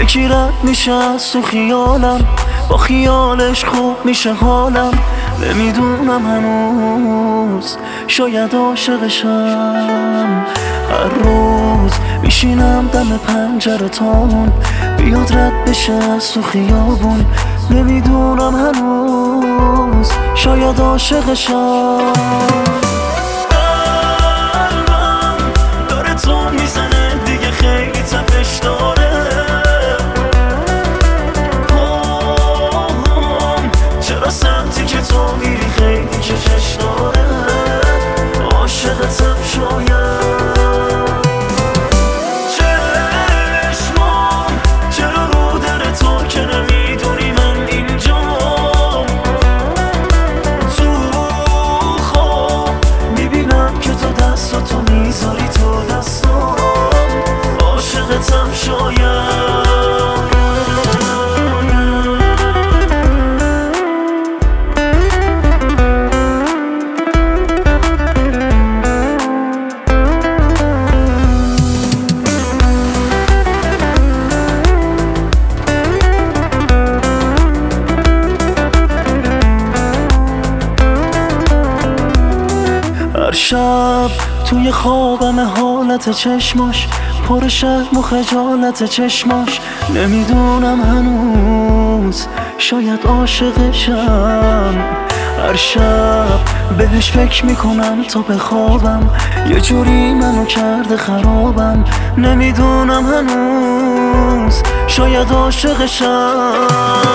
یکی رد میشه از تو خیالم، با خیالش خوب میشه حالم. نمیدونم هنوز شاید عاشقشم. هر روز میشینم دم پنجره تامون، بیاد رد بشه از تو خیابون. نمیدونم هنوز شاید عاشقشم. قلبم داره تو میزنه دیگه، خیلی تپش داره. چرا سمتی که تو میری خیلی کشش داره. عاشقتم شاید. چشمام چرا رو در تو که نمیدونی من اینجام. تو خواب میبینم که تو دستاتو میذاری تو دستام. عاشقتم شاید. هر شب توی خوابم حالت چشماش پر شرم و خجالت چشماش. نمیدونم هنوز شاید عاشقشم. هر شب بهش فکر میکنم تا بخوابم، یه جوری منو کرده خرابم. نمیدونم هنوز شاید عاشقشم.